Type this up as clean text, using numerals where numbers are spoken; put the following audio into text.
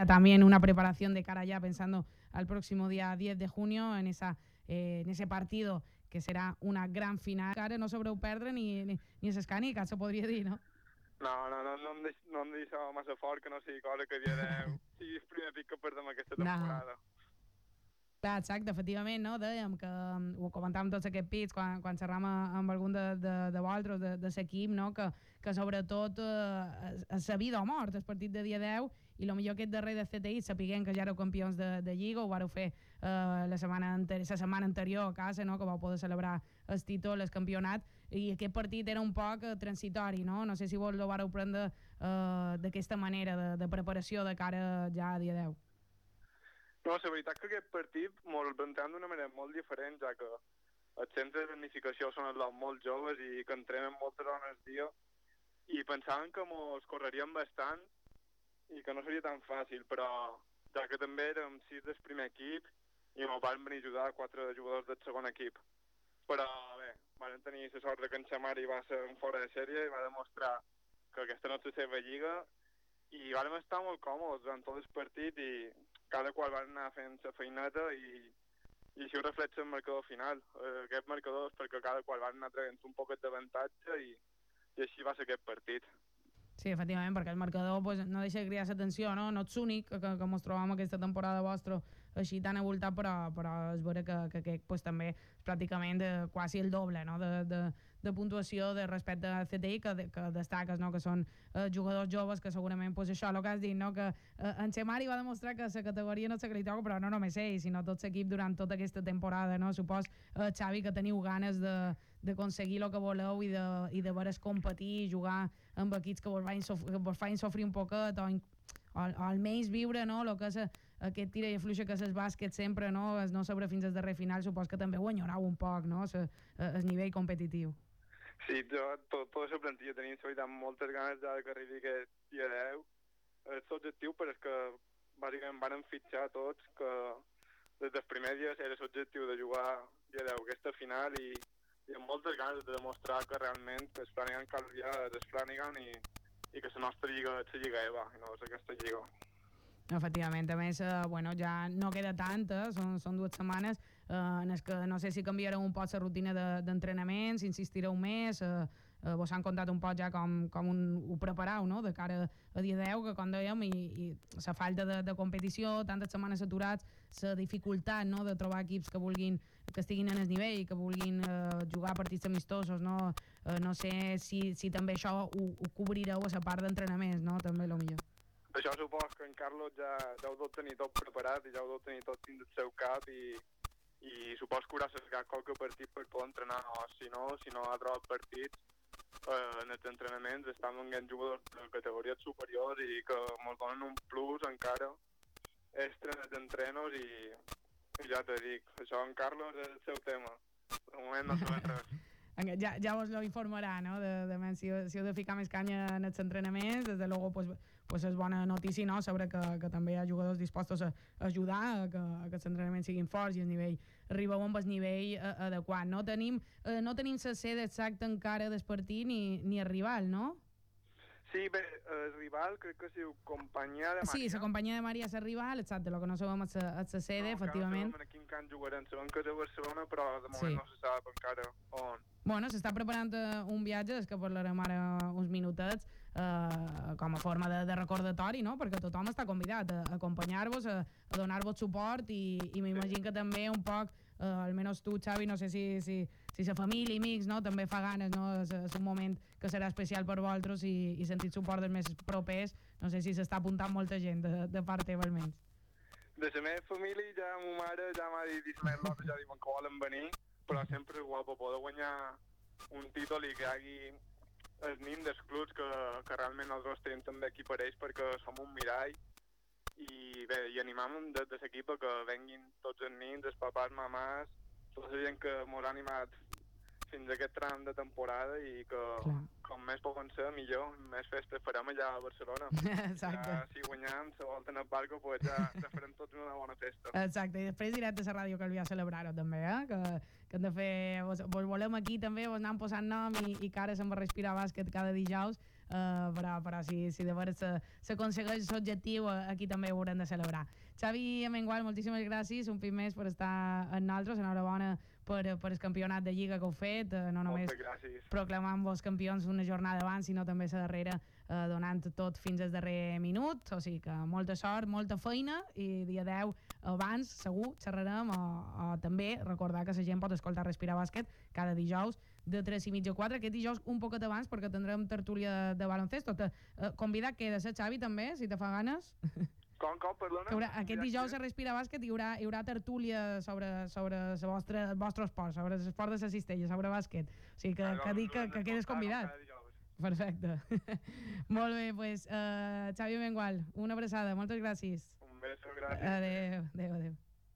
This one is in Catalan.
también una preparación de cara ya pensando al próximo día 10 de junio en ese partido que serà una gran final. Ara no sabreu perdre ni s'escànica, se podria dir, no? No em deixava massa fort, que no sigui cosa que dia 10 sigui el primer pic que perdem aquesta No. temporada. Clar, exacte, efectivament, no? Dèiem que ho comentàvem tots aquests pits quan xerram amb algun de vosaltres, de l'equip, no? Que sobretot és la vida o mort, el partit de dia 10, i el millor aquest darrer de CTI, sapiguem que ja éreu campions de Lliga, ho vareu fer la setmana anterior a casa, no? Que vau poder celebrar el títol, el campionat, i aquest partit era un poc transitori, no? No sé si vos ho vareu prendre d'aquesta manera de preparació de cara ja a dia 10. No, la veritat que aquest partit el plantem d'una manera molt diferent, ja que els centres de tecnificació són els molt joves i que entrenen moltes hores al dia, i pensaven que mos correríem bastant i que no seria tan fàcil, però ja que també érem 6 del primer equip i mos van venir a ajudar 4 jugadors del segon equip. Però bé, van tenir la sort de que en Xamari va ser un fora de sèrie i va demostrar que aquesta no és la seva lliga, i vam estar molt còmodes durant tot el partit i cada qual van anar fent la feineta i així ho reflexa el marcador final. Aquest marcador és perquè cada qual van anar traient un poquet d'avantatge i així va ser aquest partit. Sí, efectivament, perquè el marcador pues, no deixa de cridar l'atenció, no? No ets únic que mos trobam aquesta temporada vostra així tan avoltat, però és vera que pues, també és pràcticament quasi el doble, no? de puntuació de respecte a CTI que destaques, no? Que són jugadors joves que segurament pues, això, el que has dit, no? Que en Xemari va demostrar que la categoria no és que li toca, però no només ell, sinó tot l'equip durant tota aquesta temporada, no? Supos, Xavi, que teniu ganes d'aconseguir el que voleu i de veure competir i jugar amb equips que vos feien sofrir un poquet o almenys viure, no? El que és aquest tira i afluixa que és el bàsquet sempre, no? Es no saber fins al darrer final, supos que també ho enyorau un poc, no? El nivell competitiu. Sí, tota la plantilla tenim solitat moltes ganes ja que arribi aquest dia 10. És l'objectiu, però és que bàsicament van fitxar tots que des dels primers dies era l'objectiu de jugar dia 10 aquesta final i amb moltes ganes de demostrar que realment el Flanagan cal ja és Flanagan i que la nostra lliga és la Lliga EVA i no és aquesta lliga. Efectivament, a més, bueno, ja no queda tant, són 2 setmanes en les que no sé si canviareu un poc la rutina d'entrenament, si insistireu més, vos han contat un poc ja com ho prepareu, no?, de cara a dia 10, que com dèiem, i la falta de competició, tantes setmanes aturats, la dificultat, no?, de trobar equips que estiguin en el nivell i que vulguin jugar partits amistosos, no? No sé si també això ho cobrireu a la part d'entrenaments, no?, també millor. Això supos que en Carlos ja ho deu tenir tot preparat i ja ho deu tenir tot dins del seu cap i supos que haurà cercat qualque partit per poder entrenar, o si no ha trobat partits en els entrenaments estan venint jugadors de categories superiors i que ens donen un plus encara extra en els entrenos i ja te dic, això en Carlos és el seu tema, de moment no sabem res. Ja vos lo informarà, no? Si heu de ficar més canya en els entrenaments, des de luego pues és bona notícia, no? Saber que també hi ha jugadors dispostos a ajudar a que els entrenaments siguin forts i el nivell arribeu amb el nivell adequat. No tenim la sede exacta encara del partit ni el rival, no? Sí, bé, el rival crec que es diu Companyia de Maria. Sí, la Companyia de Maria és el rival, exacte, el que no sabem és la sede, efectivament. No sabem en quin camp jugarem, sabem que és a Barcelona, però de moment no se sap encara on. Bueno, s'està preparant un viatge, des que parlarem ara uns minutets, com a forma de recordatori, no? Perquè tothom està convidat a acompanyar-vos, a donar-vos suport i m'imagino que també un poc, almenys tu, Xavi, no sé si la família i amics, no? També fa ganes, no? És un moment que serà especial per vosaltres i sentir suport dels més propers. No sé si s'està apuntant molta gent de part teva, almenys. De la meva família, ja ma mare ja m'ha dit que ja diuen que volen venir, però sempre és guapo poder guanyar un títol i que hi hagi els nins dels clubs que realment nosaltres tenim també aquí per ells perquè som un mirall i bé, i animam des de l'equip que venguin tots els nins, els papàs, mamàs, tota la gent que mos ha animat fins a aquest tram de temporada i que com més poden ser millor, més festes farem allà a Barcelona. Exacte. Ja, si guanyem la volta en el barco, pues ja farem tots una bona festa. Exacte, i després directe a la ràdio Calvià a celebrar-ho també, que hem de fer, vos volem aquí també, vos anem posant nom i cares amb respirar bàsquet cada dijous, però si de veres s'aconsegueix l'objectiu, aquí també ho haurem de celebrar. Xavi Amengual, moltíssimes gràcies un cop més per estar amb nosaltres, enhorabona per el campionat de Lliga que heu fet, no només proclamant-vos campions una jornada abans, sinó també la darrera donant tot fins al darrer minut, o sigui que molta sort, molta feina, i dia 10 abans segur xerrarem, o també recordar que la gent pot escoltar Respirar Bàsquet cada dijous de 3:30 a 4, aquest dijous un poquet abans perquè tindrem tertúlia de baloncesto. Convidat queda, Xavi, també, si te fa ganes. Com, perdona? Aquest dijous a Respira Bàsquet hi haurà tertúlia sobre el vostre esport, sobre l'esport de la cistella, sobre bàsquet. O sigui que dic que quedes convidat. Perfecte. Molt bé, doncs, Xavi Amengual, una abraçada, moltes gràcies. Un beso, gràcies. Adéu.